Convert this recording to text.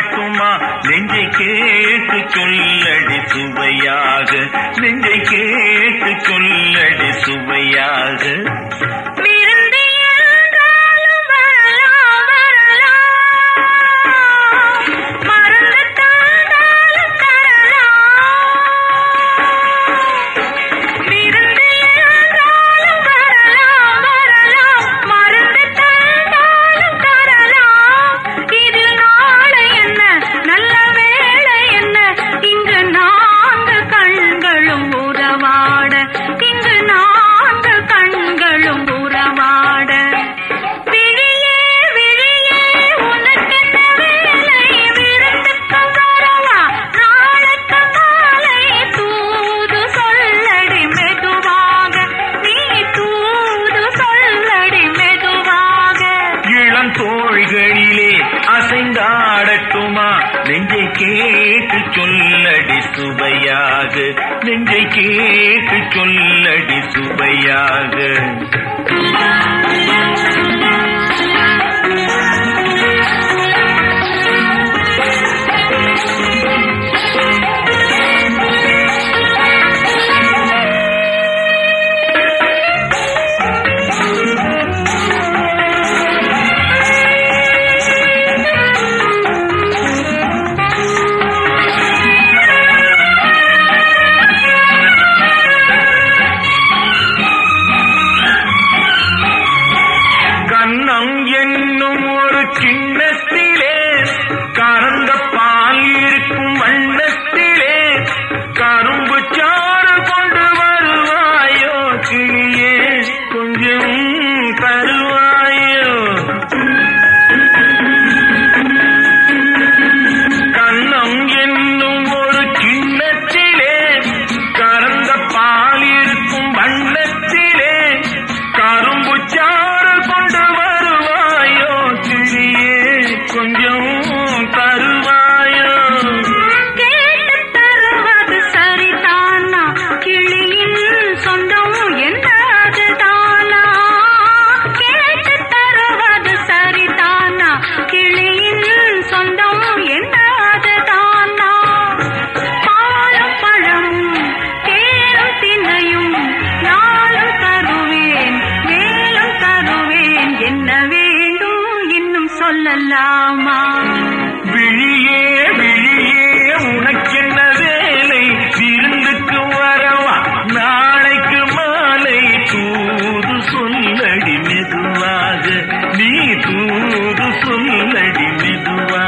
அசைந்தாடட்டுமா நெஞ்சை கேட்டு சொல்லடி சுவையாக நெஞ்சை கேட்டு சொல்லடி சுவையாக தோள்களிலே அசைந்தாடட்டுமா நெஞ்சை கேட்டு சொல்லடி சுவையாக நெஞ்சை கேட்டு சொல்லடி சுவையாக என்னும் ஒரு கிண்ணத்திலே கறந்த பால் இருக்கும் வண்ணத்திலே கரும்பு சாறு கொண்டு வருவாயோ கிளியே கொஞ்சம் தருவாயோ கண்ணம் என்னும் ஒரு கிண்ணத்திலே கறந்த பால் இருக்கும் வண்ணத்திலே கரும்பு சாறு கொண்டு கொஞ்சம் தருவாயோ கேட்டு தருவது சரிதானா கிளியின் சொந்தம் என்னது தானா கேட்டு தருவது சரிதானா கிளியின் சொந்தம் என்னது தானா பாலும் பழமும் தேனும் தினையும் நாளும் தருவேன் மேலும் தருவேன் என்ன வேண்டும் இன்னும் சொல்லலாமா விழியே விழியே உனக்கென்ன வேலை விருந்துக்கு வரவா நாளைக்கு மாலை தூது சொல்லடி மெதுவாக நீ தூது சொல்லடி மெதுவாக